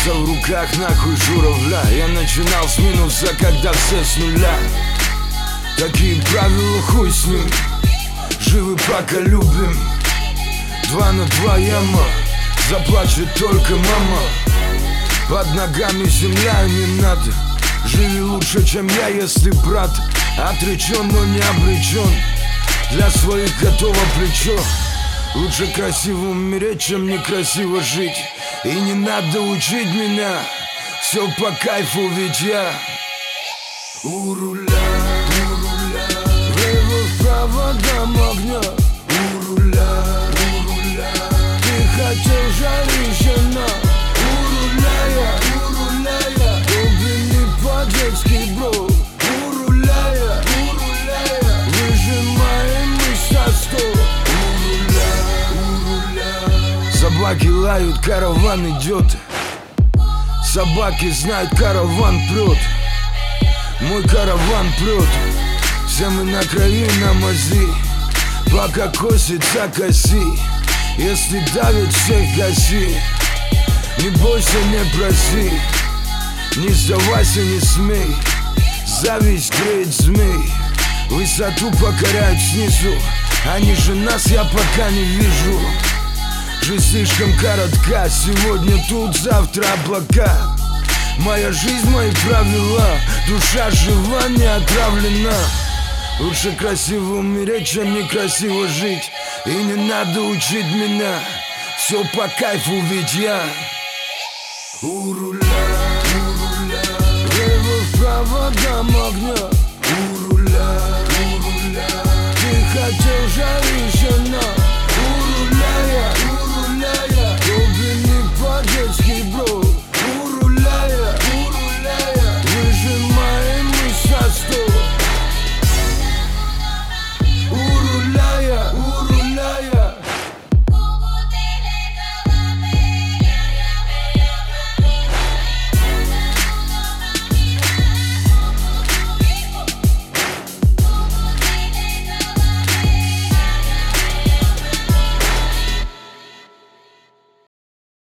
Вертелся в руках нахуй журавля. Я начинал с минуса, когда все с нуля. Такие правила, хуй с ним. Живы пока любим. 2 на 2 яма. Заплачет только мама. Под ногами земля, и не надо. Живи лучше, чем я, если брат отречен, но не обречен. Для своих готово плечо. Лучше красиво умереть, чем некрасиво жить. И не надо учить меня. Все по кайфу, ведь я у руля. Влево-вправо дам огня. У руля. Ты хотел жарища на. У руля я. Глубины по-детски, бро. У руля я. Выжимаем мы со 100. Собаки лают, караван идет. Собаки знают, караван прет. Мой караван прет. Все мы на крови, на мази. Пока косится коси. Если давит, всех гаси. Не бойся, не проси. Не сдавайся, не смей. Зависть греет змей. Высоту покоряют снизу. Они же нас я пока не вижу. Жизнь слишком коротка. Сегодня тут, завтра облака. Моя жизнь, мои правила. Душа жива, не отравлена. Лучше красиво умереть, чем некрасиво жить. И не надо учить меня. Все по кайфу, ведь я у руля. Влево-вправо дам огня. У руля. Ты хотел жарища на.